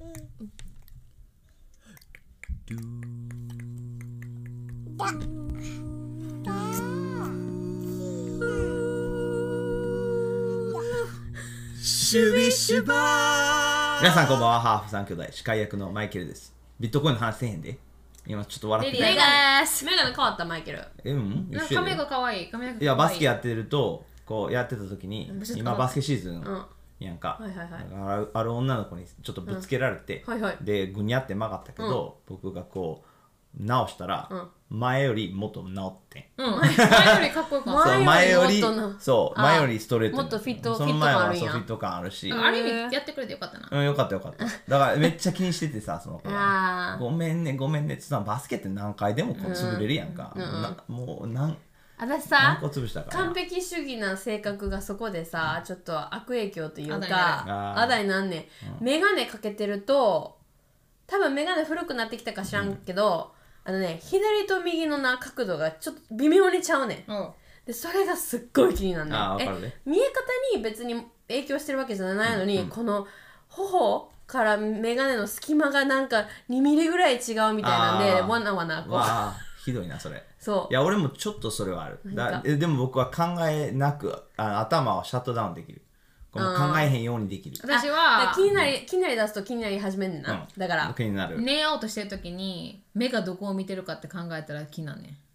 シュビシュバー。皆さんこんばんは。ハーフ三兄弟司会役のマイケルです。ビットコインの話せへんで。今ちょっと笑ってた。 メガネ変わったマイケル。 一緒髪が可愛い。 いやバスケやってるとこうやってた時に今バスケシーズンやんか。ある女の子にちょっとぶつけられて、でぐにゃって曲がったけど、僕がこう直したら、前よりもっと直ってん。 前よりかっこよかった。 前より前よりストレート。 もっとフィットその前は感あるんや。 フィット感あるし。 ある意味やってくれてよかったな。 よかったよかった。だからめっちゃ気にしててさ、その子がごめんねごめんねってバスケって何回でもこう潰れるやんか。もう私さ、 完璧主義な性格がそこでさ、ちょっと悪影響というか、あだになんねん。メガネかけてると、多分メガネ古くなってきたか知らんけど、左と右の角度がちょっと微妙にちゃうねん。でそれがすっごい気になるね。見え方に別に影響してるわけじゃないのに、この頬からメガネの隙間がなんか2ミリぐらい違うみたいなんで、わなわなこう。 ひどいなそれ。 そう。 いや俺もちょっとそれはある。でも僕は考えなく頭をシャットダウンできる。考えへんようにできる。 私は気になり出すと気になり始めんねんな。だから気になる。 寝ようとしてる時に目がどこを見てるかって考えたら気になんねん。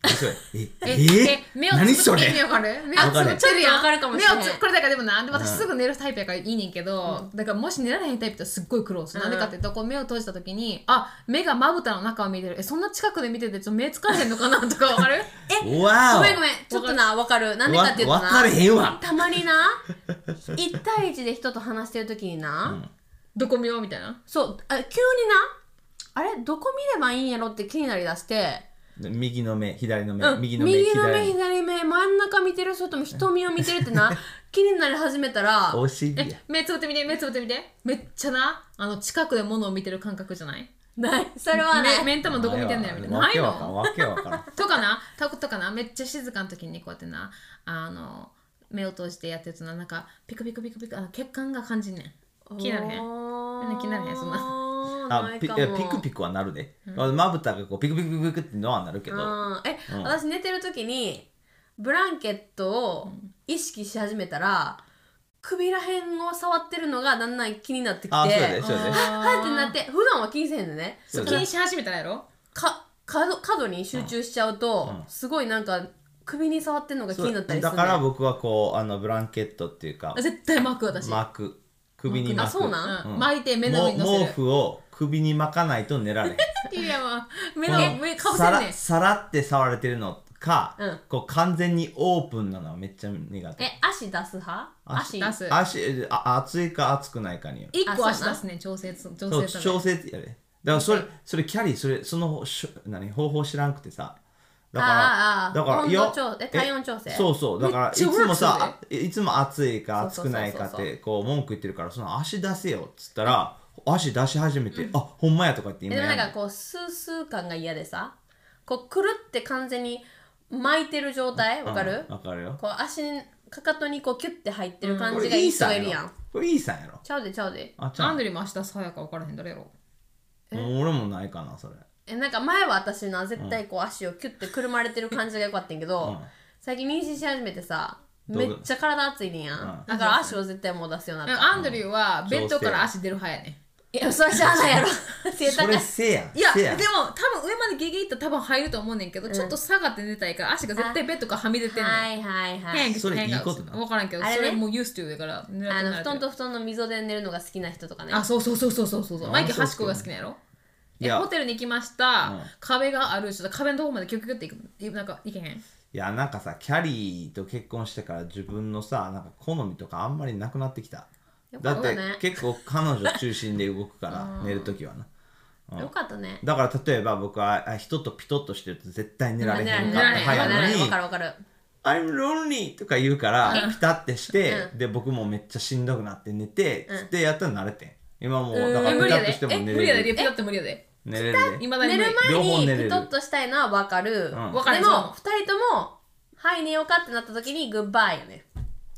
何それ。 意味わかる？目をつぶってるやん。わかるかもしれない。これだからでもな、私すぐ寝るタイプやからいいねんけど、だからもし寝られへんタイプってすっごい苦労する。なんでかっていうと、こう目を閉じた時に、目がまぶたの中を見てる。そんな近くで見ててちょっと目疲れへんのかなとかわかる？ごめんちょっとなわかる。なんでかっていうとな、 わかれへんわ。 たまにな、1対1で人と話してる時にな、どこ見ようみたいな。そう、急にな、あれどこ見ればいいんやろって気になりだして。 右の目左の目、 右の目左目、真ん中見てる、それとも瞳を見てるってな気になり始めたら目つぶってみてめっちゃな近くで物を見てる感覚じゃない？ないそれはね、目ん玉どこ見てんのやみたいな。ないの？ わけわからんとかなめっちゃ静かな時にこうやってな目を閉じてやってるとなんかピクピク血管が感じんねん。気になるへんそんな。 ピクピクはなるで。まぶたがこうピクピクピクピクってのはなるけど。 私寝てる時にブランケットを意識し始めたら首らへんを触ってるのがだんだん気になってきて、はってなって、普段は気にせへんのね。気にし始めたらやろ。角に集中しちゃうとすごいなんか首に触ってるのが気になったりする。 だから僕はこうブランケットっていうか絶対巻く。私首に巻く。 そうなん？巻いて目の上に乗せる。 毛布を首に巻かないと寝られへん。 いや目かぶせんねん。 さらって触れてるのか、こう完全にオープンなのはめっちゃ苦手。 足出す派？足出す。 熱いか熱くないかによ。 1個足出すね。調整やで。だからそれキャリーその方法知らんくてさ。だから温度調整、体温調整。 そうだからいつも暑いか暑くないかってこう文句言ってるから、その足出せよっつったら足出し始めて、ほんまやとかって今やる。 でもなんかこうスー感が嫌でさ、こうくるって完全に巻いてる状態、わかる？ わかるよ。 こう足かかとにこうキュッて入ってる感じがいい人がいるやん。 これいいさんやろ。 ちゃうで。アンドリーも足出す早か分からへん誰やろ。 俺もないかなそれ。 なんか前は私な絶対こう足をキュッてくるまれてる感じがよかったんやけど、最近妊娠し始めてさ、めっちゃ体熱いねんやん。だから足を絶対もう出すようになった。アンドリューはベッドから足出る派やね。いやそれしゃあないやろ。 それせや。 いやでも多分上までゲゲいったら多分入ると思うねんけど、ちょっと下がって寝たいから足が絶対ベッドからはみ出てんねん。 それいいことな。 分からんけど、それもうユーストゥーだから。布団と布団の溝で寝るのが好きな人とかね。そうマイケル端っこが好きなんやろ。ホテルに行きました、壁があるし、壁のとこまでキュッキュッて行く、なんか行けへん。 いやなんかさ、キャリーと結婚してから自分のさ、なんか好みとかあんまりなくなってきた。だって結構彼女中心で動くから寝るときはな。 よかったね。 だから例えば僕は人とピトッとしてると絶対寝られへんかった早いのに、 わかる。 I'm lonely とか言うからピタってして、で僕もめっちゃしんどくなって寝てつってやったら慣れてん。今もうだからピタッとしても寝れる。 無理やで、ピタッと無理やで。 寝れるで。 寝る前にピトッとしたいのは分かる。でも2人ともはい寝ようかってなった時にグッバイよね。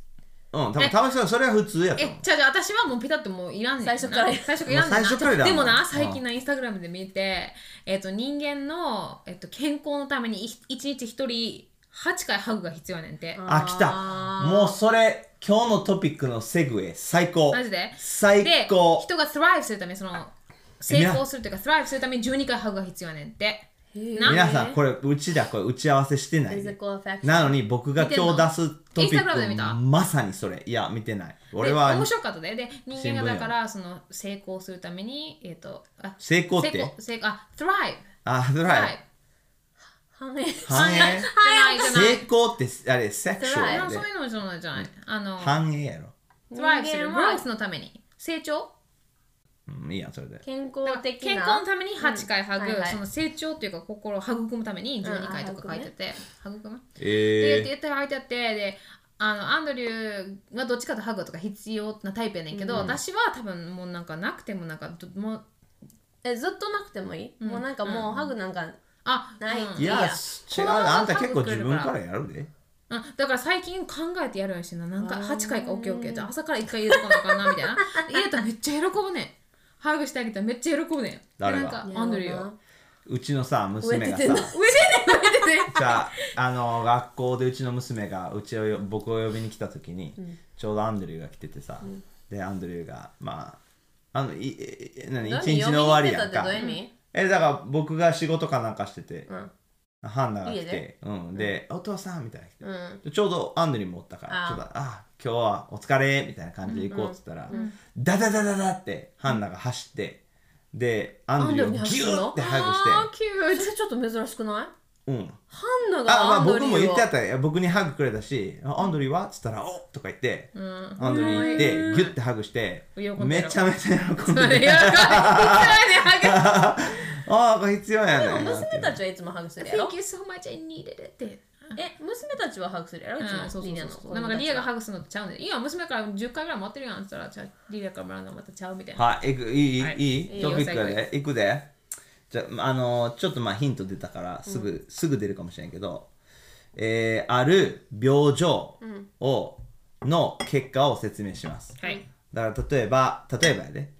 多分それは普通やと思う。 私はもうピタッともういらんねん。 最初からいらんねんな。でもな、最近のインスタグラムで見て、人間の、健康のために1日1人8回ハグが必要やねんて。 来た。もうそれ、今日のトピックのセグウェイ、最高。 マジで最高。 で、人が thrive するために、成功するというか、thrive するために12回ハグが必要やねんって。 皆さんこれ打ち合わせしてない、なのに僕が今日出すトピックまさにそれ。いや見てない。俺は面白かったで人間がだから成功するために成功って thrive thrive 繁栄成功ってあれセクシュアルでそういうのじゃない繁栄やろ。 thrive する growth のために成長いいやそれで健康的な健康のために8回ハグ、その成長っていうか心を育むために12回とか書いてて、育むで言って書いてあって、でアンドリューはどっちかとハグとか必要なタイプやねんけど、私は多分もうなんかなくてもなんかもうずっとなくてもいい、もうなんかもうハグなんかない、 いや違う、あんた結構自分からやるで。 だから最近考えてやるようにしてんな。なんか8回か OKOK じゃあ朝から1回入れとかなあかんなみたいな。入れたらめっちゃ喜ぶねん。ハグしてあげたらめっちゃ喜ぶねん。 誰が？ アンドリューよ。 うちのさ娘がさ、じゃあ学校でうちの娘が僕を呼びに来た時に、ちょうどアンドリューが来ててさ、でアンドリューが一日の終わりやんか。だから僕が仕事かなんかしてて、ハンナが来て、でお父さんみたいな来て、ちょうどアンドリューもおったからちょっと今日はお疲れみたいな感じで行こうっつったら、ダダダダダってハンナが走って、でアンドリューをギューってハグして、 ちょっと珍しくない？ ハンナがアンドリューを僕も言ってあった。僕にハグくれたし、アンドリューはっつったらおとか言って、アンドリュー行ってギュッてハグして、めちゃめちゃ喜んでこれ必要やね。 でも娘たちはいつもハグするやろ。 Thank you so much, I needed it って。 娘たちはハグするやろ。いつもリリアの。 なんかリアがハグするのとちゃうねん。いや娘から10回ぐらい待ってるやんって言ったら、リリアからもらうのまたちゃうみたいな。 はい、いいトピックで行くで。じゃちょっとヒント出たからすぐ出るかもしれんけど、ある病状の結果を説明します。だから例えばやで、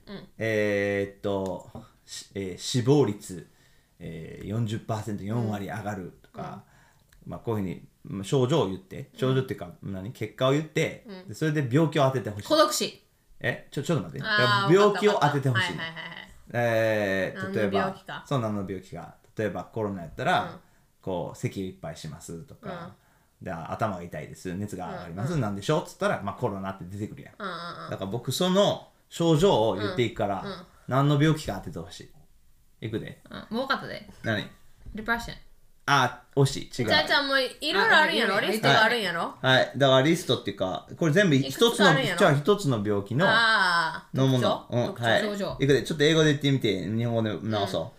死亡率、40%、4割上がるとか、こういうふうに症状を言って、症状っていうか結果を言って、それで病気を当ててほしい。 孤独死。 ちょっと待って。病気を当ててほしい。例えば何の病気か。例えばコロナやったら、こう咳をいっぱいしますとか、頭が痛いです、熱が上がります、なんでしょうっつったら、コロナって出てくるやん。だから僕その症状を言っていくから、何の病気か当ててほしい。いくで。 もう分かったで。 何？ デプレッション。 惜しい。違う。 じゃあもういろいろあるんやろ。リストがあるんやろ。 はい。だからリストっていうか、これ全部一つの病気のもの。症状。いくで。ちょっと英語で言ってみて、日本語で直そう。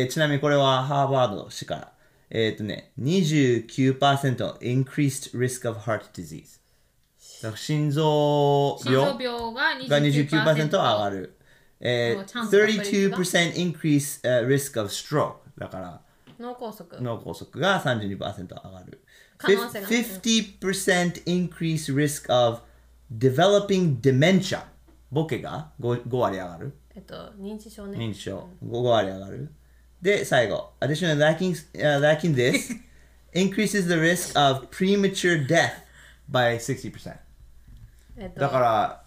ちなみにこれはハーバード氏から。29% increased risk of heart disease。心臓病が 29% 上がる。32% increase risk of stroke。だから、脳梗塞が 32% 上がる。50% increase risk of developing dementia。ボケが 5割上がる。 認知症ね。 認知症5割上がる。で、最後。Additionally, lacking this increases the risk of premature death by 60%。だから、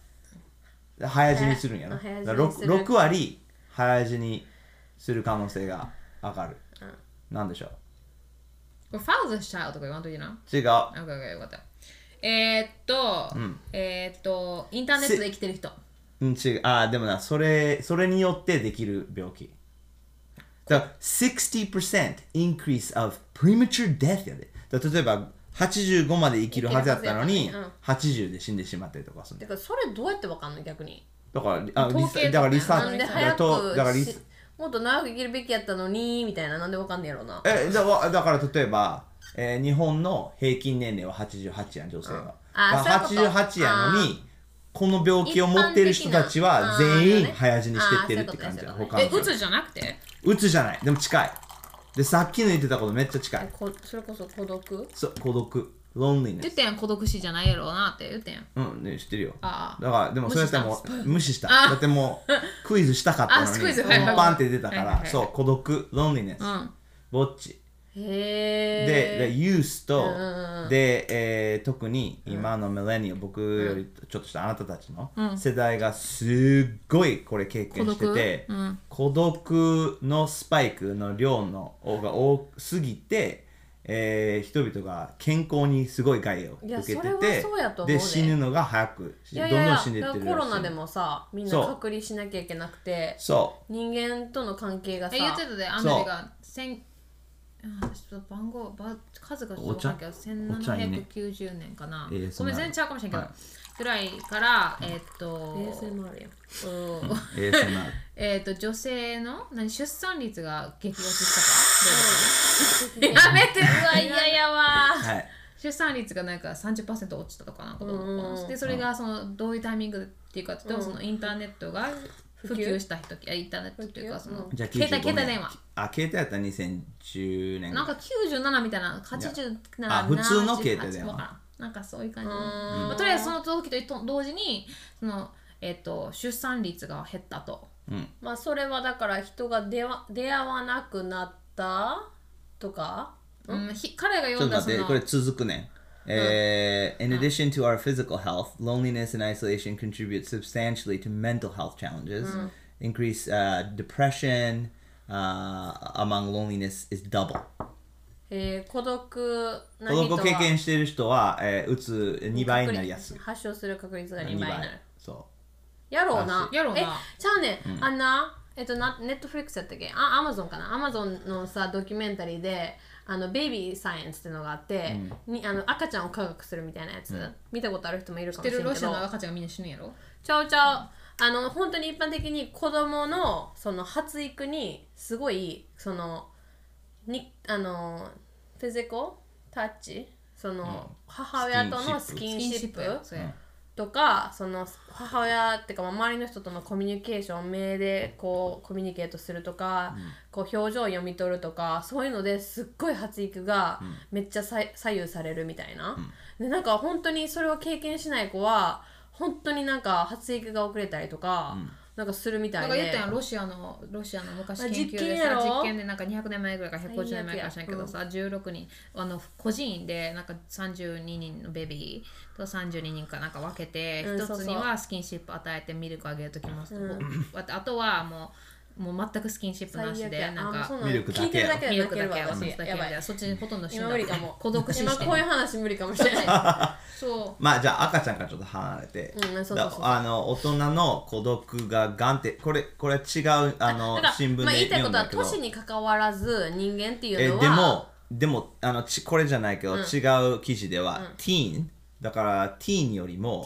早死にするんやろ。6割早死にする可能性が上がる。なんでしょう。 これ、father's child とか言わんといいな。 違う。 よかった。インターネットで生きてる人。 違う。でもな、それによってできる病気。だから、60% increase of premature death やで。例えば、85まで生きるはずやったのに、80で死んでしまったりとかする。 だからそれどうやってわかんの逆に。 だからリサーチだからもっと長く生きるべきやったのにみたいな、なんでわかんねやろうな。 だから例えば、日本の平均年齢は88やん、女性は。88やのに、この病気を持っている人たちは全員早死にしてってるって感じや。 うつじゃなくて？ うつじゃない。でも近い。で、さっきの言ってたことめっちゃ近い。 それこそ孤独？ そう、孤独。 loneliness。 言ってんやん、孤独死じゃないやろうなって言ってんやん。 うん、ね、知ってるよ。 あだから、でもそれやったらもう無視した。だってもうクイズしたかったのに、 クイズバンって出たから、そう、孤独、loneliness、ぼっち。で、ユースと、で、特に今のミレニアム、僕よりちょっとしたあなたたちの世代がすっごいこれ経験してて、孤独のスパイクの量のが多すぎて、人々が健康にすごい害を受けてて、で死ぬのが早くどんどん死んでいってるらしい。 コロナでもさ、みんな隔離しなきゃいけなくて、人間との関係がさ、 言ってたで、アンドリがちょっと数がちょっと分かんないけど、1790年かな。ごめん、全然ちゃうかもしれんけど、ぐらいから、 ASMR やん。女性の出産率が激落ちしたかやめて、うわ、嫌やわ。出産率がなんか 30% 落ちたとかなんかで、それがそのどういうタイミングっていうかというと、そのインターネットが普及した時、インターネットっていうか、その携帯電話。 携帯やったら2010年。 なんか97みたいな、87、 普通の携帯電話。 なんかそういう感じ。とりあえずその時と同時に、その出産率が減ったと。 まあそれはだから人が出会わなくなったとか。 彼が読んだその。 これ続くね。In addition to our physical health, loneliness and isolation contribute substantially to mental health challenges. Increase depression among loneliness is double. 孤独を経験している人は、うつ2倍になりやすい。 発症する確率が2倍になる。 そう。 やろうな。 やろうな。 じゃあね、あんな、ネットフリックスやったっけ？アマゾンかな？アマゾンのさ、ドキュメンタリーで、ベイビーサイエンスっていうのがあって、赤ちゃんを科学するみたいなやつ、見たことある人もいるかもしれないけど。 ロシアの赤ちゃんがみんな死ぬんやろ？ ちゃう。本当に一般的に子供のその発育にすごいそのフィジカルタッチ、その母親とのスキンシップとか、その母親ってか周りの人とのコミュニケーション、目でこうコミュニケートするとか、こう表情を読み取るとか、そういうのですっごい発育がめっちゃ左右されるみたいな。でなんか本当にそれを経験しない子は本当になんか発育が遅れたりとか、なんかするみたいで。 なんか言ったやん、ロシアの昔研究でさ、実験でなんか200年前ぐらいから150年前か知らんけどさ、16人個人でなんか32人のベビーと32人かなんか分けて、一つにはスキンシップ与えてミルクあげるときますと、あとはもう全くスキンシップなしでなんかミルクだけミルクだけはそっちにほとんど死んだ。 今無理かも。 孤独死して今こういう話無理かもしれない。 そうまあじゃあ赤ちゃんからちょっと離れて、大人の孤独ががんってこれは違う新聞で言いたいことは年に関わらず人間っていうのはでもこれじゃないけど、違う記事では、ティーンだからティーンよりも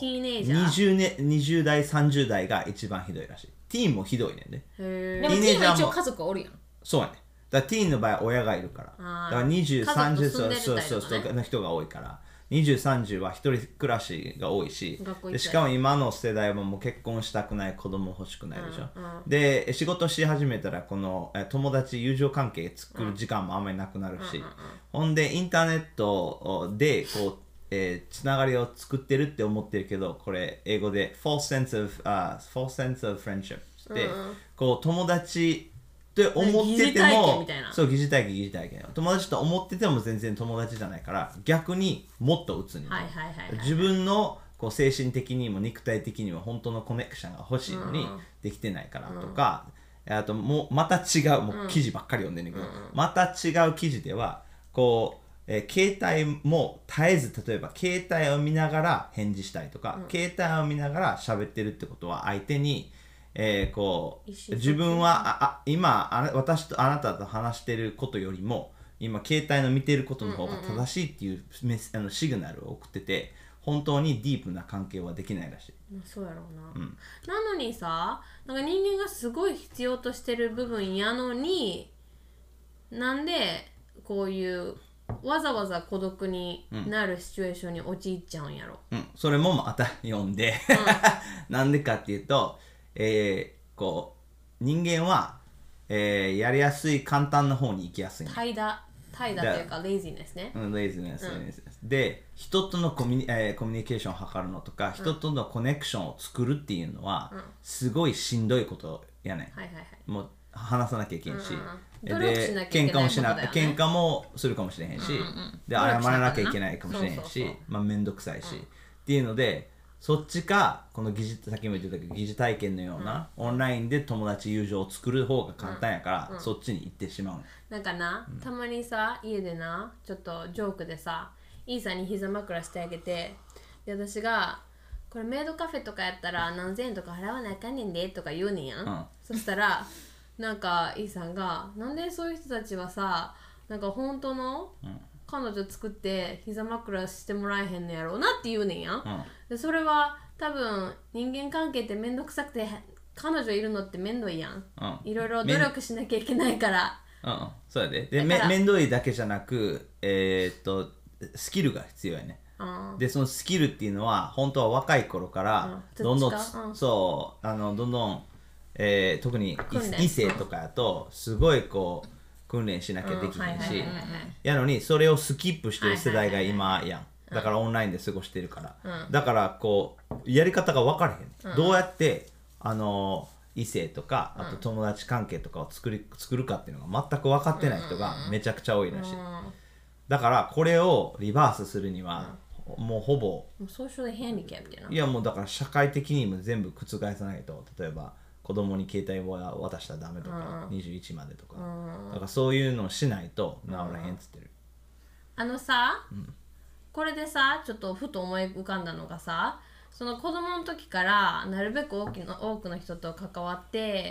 20代30代が一番ひどいらしい。ティーンもひどいねんね。 でもティーンは一応家族がおるやん。 そうやね。だからティーンの場合は親がいるから。だから20、30の人が多いから。20、30は一人暮らしが多いし、でしかも今の世代はもう結婚したくない、子供欲しくないでしょ。で、仕事し始めたらこの友達、友情関係作る時間もあんまりなくなるし、ほんでインターネットでこうつながりを作ってるって思ってるけど、これ英語で false sense of friendship で、こう友達って思ってても、そう疑似体験友達と思ってても全然友達じゃないから、逆にもっと鬱になる。自分のこう精神的にも肉体的にも本当のコネクションが欲しいのにできてないからとか、あともうまた違う、もう記事ばっかり読んでるんだけど、また違う記事ではこう携帯も絶えず、例えば携帯を見ながら返事したりとか、携帯を見ながら喋ってるってことは相手に、こう自分は今私とあなたと話してることよりも今携帯の見てることの方が正しいっていうシグナルを送ってて、本当にディープな関係はできないらしい。 そうやろうな。なのにさ、なんか人間がすごい必要としてる部分やのに、なんでこういうわざわざ孤独になるシチュエーションに陥っちゃうんやろ。 それもまた読んでなんでかっていうと、こう人間は、やりやすい簡単な方に行きやすい。 怠惰。 怠惰というかレイジネスね。 レイジネス。で、人とのコミュニケーションを図るのとか、人とのコネクションを作るっていうのは、すごいしんどいことやね。もう話さなきゃいけんし。で、喧嘩もするかもしれへんし、で、謝らなきゃいけないかもしれへんし、まあめんどくさいし。っていうので、そっちか、このさっきも言ってたけど、疑似体験のような、オンラインで友達友情を作る方が簡単やから、そっちに行ってしまう。 なんかな、たまにさ、家でな、ちょっとジョークでさ、イーさんに膝枕してあげて、で、私が、これメイドカフェとかやったら何千円とか払わなあかんねんでとか言うねんやん。そしたら、なんかイーさんが、なんでそういう人たちはさ、なんか本当の、彼女作って膝枕してもらえへんのやろうなって言うねんや、でそれは多分人間関係ってめんどくさくて彼女いるのってめんどいやん、いろいろ努力しなきゃいけないから、 そうやでめんどいだけじゃなくスキルが必要やね、でそのスキルっていうのは本当は若い頃からどんどんどんどん特に異性とかやとすごいこう訓練しなきゃできないし、やのにそれをスキップしてる世代が今やん。だからオンラインで過ごしてるから、だからこうやり方が分からへん、どうやって異性とかあと友達関係とかを作るかっていうのが全く分かってない人がめちゃくちゃ多いらしい。だからこれをリバースするには、もうほぼソーシャルヘンディキャップやな。 いやもうだから社会的にも全部覆さないと、例えば子供に携帯を渡したらダメとか、21までとか、だからそういうのをしないと治らへんっつってる。 これでさ、ちょっとふと思い浮かんだのがさ、その子供の時からなるべく多くの人と関わって、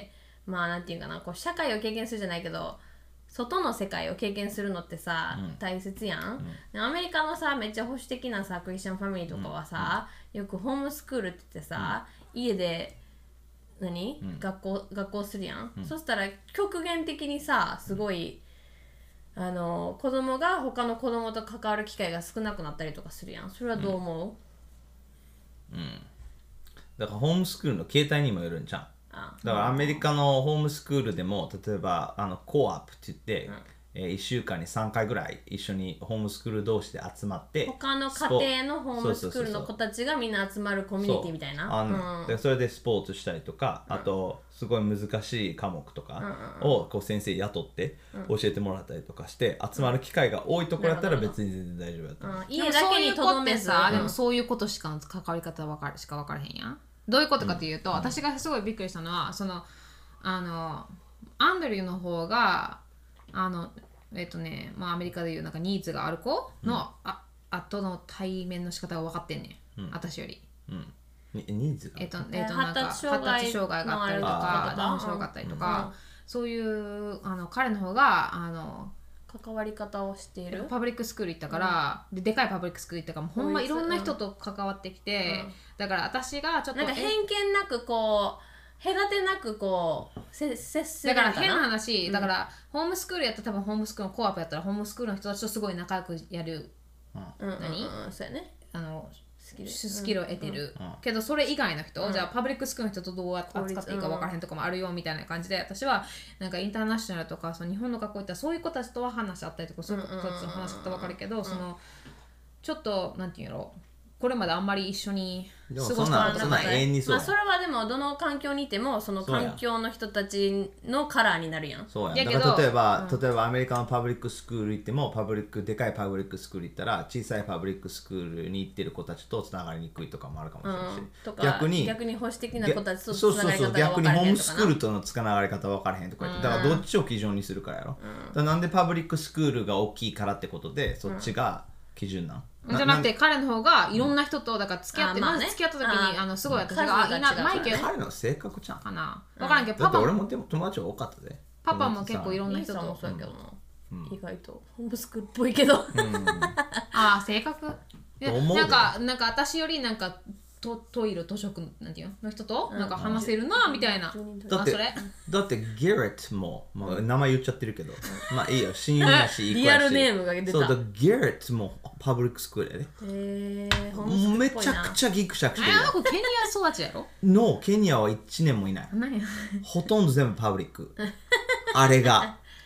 まあなんていうかな、こう社会を経験するじゃないけど、外の世界を経験するのってさ、大切やん、アメリカのさ、めっちゃ保守的なさ、クリスチャンファミリーとかはさ、よくホームスクールって言ってさ、家で学校するやん、そしたら極限的にさ、すごい子供が他の子供と関わる機会が少なくなったりとかするやん。それはどう思う？ だからホームスクールの形態にもよるんじゃん。だからアメリカのホームスクールでも例えばコーアップって言って、1週間に3回ぐらい一緒にホームスクール同士で集まって他の家庭のホームスクールの子たちがみんな集まるコミュニティみたいな、 でそれでスポーツしたりとか、あとすごい難しい科目とかをこう先生雇って教えてもらったりとかして集まる機会が多いところだったら別に全然大丈夫だと思う。 家だけにとどめず、 でもそういうことしか関わり方しか分からへんやん。どういうことかというと、私がすごいびっくりしたのは、そのアンドリューの方がまあ、アメリカでいうなんかニーズがある子の、後の対面の仕方が分かってんねん、私より。 ニーズが発達障害があったりとか、ダウン症があったりとか、そういう彼の方が関わり方をしている。 パブリックスクール行ったから、でかいパブリックスクール行ったから、ほんまいろんな人と関わってきて、だから私がちょっとなんか偏見なくこう隔てなくこう接するだから変な話、だからホームスクールやったら多分ホームスクールのコアップやったらホームスクールの人たちとすごい仲良くやる、 そうやね、 スキルを得てる、けどそれ以外の人、じゃあパブリックスクールの人とどう扱っていいか分からへんとかもあるよみたいな感じで、私はなんかインターナショナルとかその日本の学校行ったらそういう子たちとは話し合ったりとか、そういう子たちの話し方分かるけど、そのちょっとなんていうんやろ、これまであんまり一緒に過ごしたことない。 それはでもどの環境にいてもその環境の人たちのカラーになるやん。 そうやん。だから例えばアメリカのパブリックスクール行ってもでかいパブリックスクール行ったら小さいパブリックスクールに行ってる子たちとつながりにくいとかもあるかもしれないし、 とか逆に保守的な子たちとつながり方が分逆にホームスクールとのつながり方分からへんとか言って、だからどっちを基準にするかやろ。だからなんでパブリックスクールが大きいからってことでそっちが基準なんじゃなくて彼の方がいろんな人とだから付き合って、まず付き合った時にすごい私がマイケル彼の性格ちゃんかな分からんけど、 だって俺も友達多かったで。 パパも結構いろんな人とそうやけどな、意外とホームスクールっぽいけど性格なんか私よりなんかトイレ図書館なんていうの人となんか話せるなみたいな。 だってゲレットも、名前言っちゃってるけど、まあいいよ、親友だしリアルネームが出た。 そうだ、ゲレットもパブリックスクールやで。めちゃくちゃギクシャクしてる。 ケニア育ちやろ？ ケニアは1年もいない。ほとんど全部パブリック。あれが。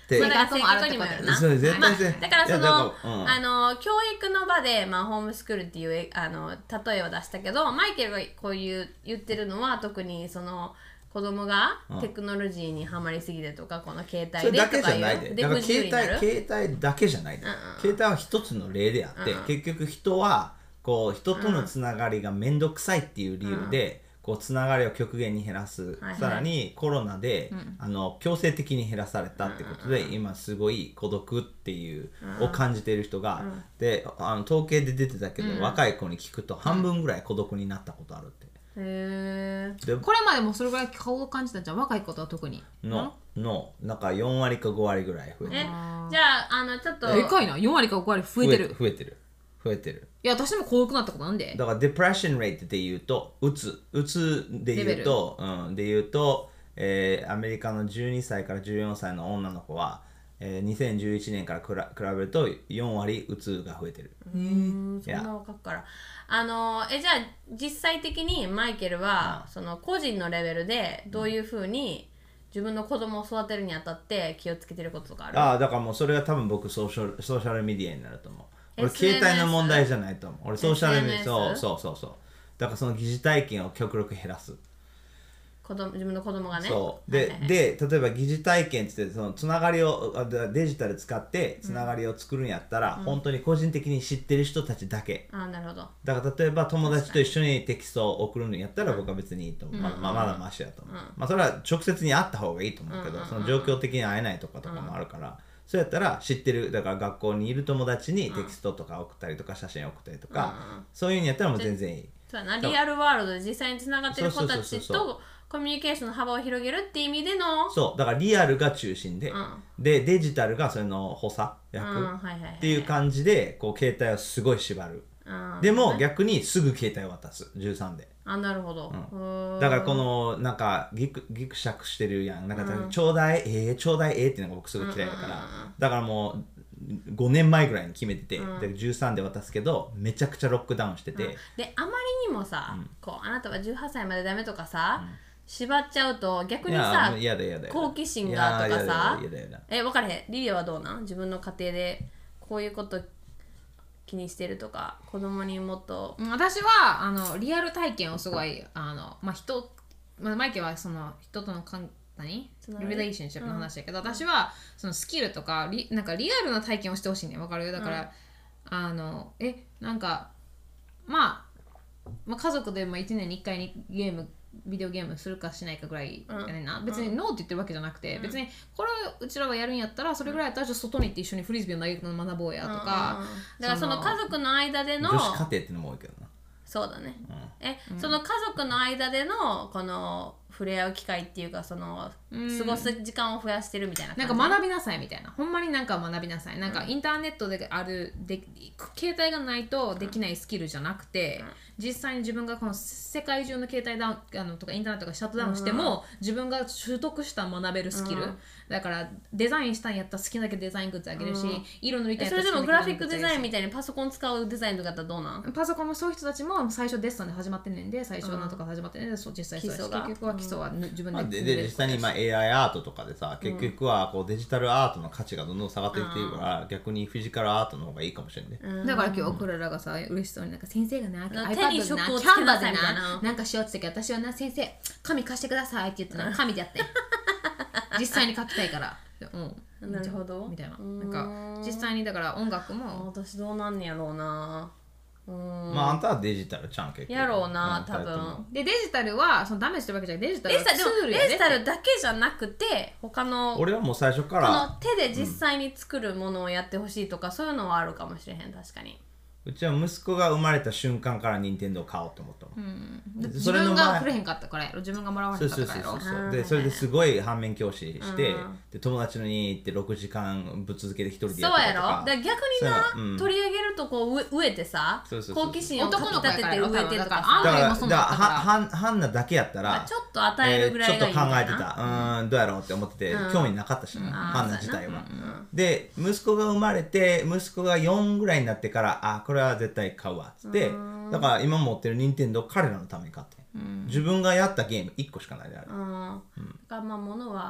てまあ、だから性格にもよるな。 そう絶対性、 だからその、教育の場で、まあ、ホームスクールっていう例えを出したけど、マイケルがこういう言ってるのは特にその子供がテクノロジーにはまりすぎてとか、この携帯でとかいうそれだけじゃないで、だから携帯だけじゃないで、携帯は一つの例であって、結局人はこう人とのつながりがめんどくさいっていう理由で、こうつながりを極限に減らす、さらにコロナで、強制的に減らされたってことで、今すごい孤独っていうを感じている人が、で統計で出てたけど、若い子に聞くと半分ぐらい孤独になったことあるって。 これまでもそれぐらい顔を感じたんじゃん、若い子は特になんか4割か5割ぐらい増えてる。 じゃあちょっとでかいな、4割か5割増えてる。 増えてる。 いや、私も孤独なったことなんで。 だからデプレッションレートで言うと、うつで言うと、アメリカの12歳から14歳の女の子は、2011年から比べると4割うつが増えてる。 そんな若くから。じゃあ実際的にマイケルは、その個人のレベルでどういうふうに自分の子供を育てるにあたって気をつけてることとかある？ だからもうそれが多分僕ソーシャルメディアになると思う。俺携帯の問題じゃないと思う。俺ソーシャルメディア、そうだからその疑似体験を極力減らす。 自分の子供がね。 そうで、例えば疑似体験って言ってそのつながりをデジタル使ってつながりを作るんやったら、本当に個人的に知ってる人たちだけ。 なるほど。 だから例えば友達と一緒にテキストを送るんやったら僕は別にいいと思う。まだマシだと思う。それは直接に会った方がいいと思うけど、その状況的に会えないとかもあるから、そうやったら知ってる、だから学校にいる友達にテキストとか送ったりとか写真送ったりとか、そういうんやったらもう全然いい。 そうやな、リアルワールドで実際につながってる子たちとコミュニケーションの幅を広げるっていう意味での、 そうだからリアルが中心で、でデジタルがそれの補佐役っていう感じでこう携帯をすごい縛る。でも逆にすぐ携帯を渡す13で。 なるほど。 だからこのなんかギクシャクしてるやん、なんかちょうだいちょうだいっていうのが僕すごい嫌いだから、だからもう5年前ぐらいに決めてて、で13で渡すけどめちゃくちゃロックダウンしてて、 であまりにもさ、こうあなたは18歳までダメとかさ、縛っちゃうと逆にさ好奇心がとかさ、分かれへん。リリアはどうなん？自分の家庭でこういうこと気にしてるとか、子供にもっと。 私はリアル体験をすごいマイケルはその人とのリレーションシップの話だけど、私はそのスキルとかなんかリアルな体験をしてほしいね。わかる？だから、なんかまあ家族でも1年に1回にビデオゲームするかしないかぐらいやねんな。別にノーって言ってるわけじゃなくて、別にこれうちらがやるんやったらそれぐらいやったら外に行って一緒にフリスビーを投げるの学ぼうやとか、 だからその家族の間での女子家庭っていうのも多いけどな。 そうだね。その家族の間でのこの触れ合う機会っていうか、その過ごす時間を増やしてるみたいな感じ。 なんか学びなさいみたいな、ほんまになんか学びなさい。なんかインターネットである携帯がないとできないスキルじゃなくて、実際に自分がこの世界中の携帯ダウンとかインターネットがシャットダウンしても、自分が習得した学べるスキル、だからデザインしたんやったら好きなだけデザイングッズあげるし、色塗りたいやったらそれでもグラフィックデザインみたいにパソコン使うデザインとかだったらどうなん？ パソコンもそういう人たちも最初デッサンで始まってんねんで、最初なんとか始まってんねんで、実際そうやし、結局は基礎は自分でで実際に今 AI アートとかでさ、結局はこうデジタルアートの価値がどんどん下がっていっているから、逆にフィジカルアートの方がいいかもしれんね。 だから今日クララがさ嬉しそうになんか先生がな iPad 手にでな職をつキャンバけなさいでみたいななんかしようって言ったけど、私はな先生紙貸してくださいって言ってな紙でやって実際に書きたいからなるほどみたいな、なんか実際にだから音楽も私どうなんねやろうな。 あんたはデジタルちゃん結構やろうな、多分。 でデジタルはそのダメしてるわけじゃない、デジタルはツールやで。 デジタルだけじゃなくて他の俺はもう最初からこの手で実際に作るものをやってほしいとか、そういうのはあるかもしれへん。確かにうちは息子が生まれた瞬間から任天堂を買おうと思ったもん、 自分がくれへんかったからやろ、自分がもらわへんかったからやろ。 でそれですごい反面教師して、で友達の家に行って6時間ぶっ続けて一人でやってたとか。 そうやろ。だから逆にな、取り上げるとこう飢えてさ、好奇心をかき立てて飢えてとかさ、 だからハンナだけやったらちょっと与えるぐらいがいいみたいな。 ちょっと考えてた、どうやろうって思ってて、興味なかったしな、ハンナ自体は。で息子が生まれて息子が4ぐらいになってから、これは絶対買うわっつって、だから今持ってる任天堂彼らのために買って、自分がやったゲーム1個しかないである。 だからまあ物は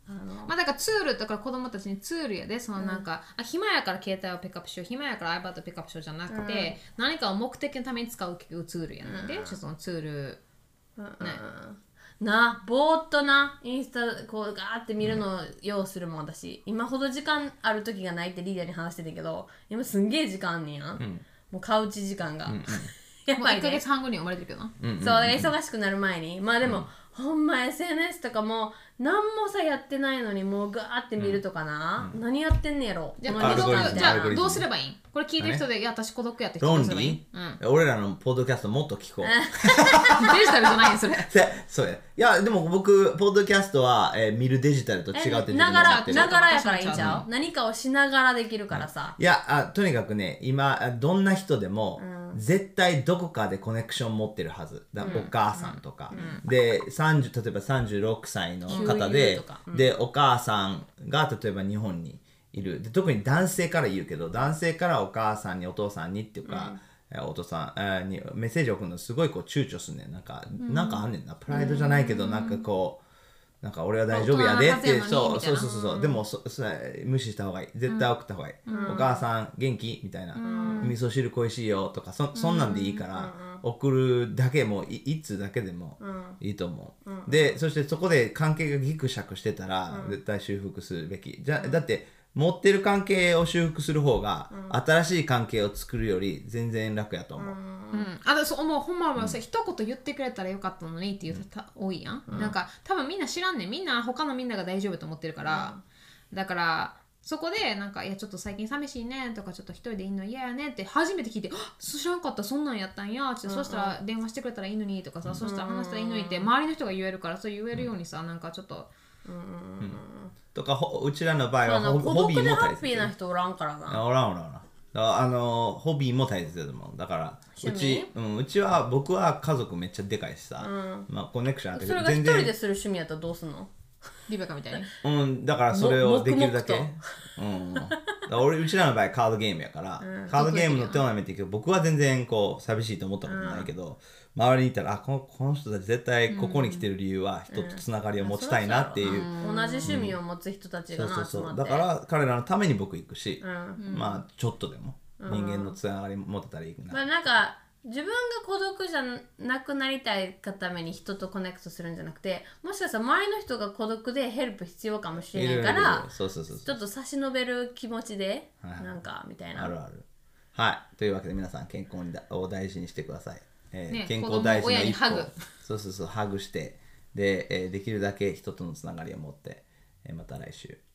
まあだからツールだから子供たちにツールやでそのなんか、暇やから携帯をピックアップしよう暇やから iPad をピックアップしようじゃなくて、何かを目的のために使うツールやねんで、そのツール、 ぼーっとインスタこうガーって見るのを要するもん私今ほど時間ある時がないってリーダーに話してたけど今すんげえ時間あんねんや、もうカウチ時間が、 やっぱり1ヶ月半後に生まれてるけどな、 そう忙しくなる前にまあでも、ほんま SNS とかも何もさやってないのにもうガーって見るとかな、何やってんねやろ。 じゃあどうすればいい？これ聞いてる人で、いや私孤独やって人どうすればいい？ 俺らのポッドキャストもっと聞こう。 デジタルじゃないよそれ。 そうや。いやでも僕ポッドキャストは見るデジタルと違うってながらやからいいんちゃう？何かをしながらできるからさ。 いやとにかくね今どんな人でも絶対どこかでコネクション持ってるはず。お母さんとかで例えば36歳の方でお母さんが例えば日本にいるで特に男性から言うけど男性からお母さんにお父さんにっていうか、お父さんにメッセージを送るのすごいこう躊躇すんねんなんかあんねんなプライドじゃないけどなんかこうなんか俺は大丈夫やでってそうでも無視した方がいい絶対送った方がいい、お母さん元気みたいな、味噌汁恋しいよとかそんなんでいいから、送るだけも一通だけでもいいと思う、でそしてそこで関係がギクシャクしてたら、絶対修復するべきだって持ってる関係を修復する方が、新しい関係を作るより全然楽やと思う。 もうほんまは一言言ってくれたらよかったのにっていう人多いやん、なんか多分みんな知らんねんみんな他のみんなが大丈夫と思ってるから、だからそこでなんかいやちょっと最近寂しいねとかちょっと一人でいんの嫌やねって初めて聞いて知らんかったそんなんやったんやそしたら電話してくれたらいいのにとかさ、そしたら話したらいいのにって周りの人が言えるからそう言えるようにさ、なんかちょっととかうちらの場合はホビーも大切。孤独でハッピーな人おらんからな。 おらんホビーも大切だと思う。だからうちは僕は家族めっちゃでかいしさ、コネクションあってそれが一人でする趣味やったらどうすんの？ リベカみたいに。 だからそれをできるだけ。うちらの場合カードゲームやから、カードゲームのトーナメント行くけど僕は全然こう寂しいと思ったことないけど、周りにいたらこの人たち絶対ここに来てる理由は人とつながりを持ちたいなっていう、 同じ趣味を持つ人たちが集まって、 だから彼らのために僕行くし、まあちょっとでも人間のつながり持てたらいいな。 なんか自分が孤独じゃなくなりたいがために人とコネクトするんじゃなくて、もしかしたら周りの人が孤独でヘルプ必要かもしれないからちょっと差し伸べる気持ちでなんかみたいな。 あるある。はいというわけで皆さん健康を大事にしてください。健康大事な一歩ハグしてできるだけ人とのつながりを持って、また来週。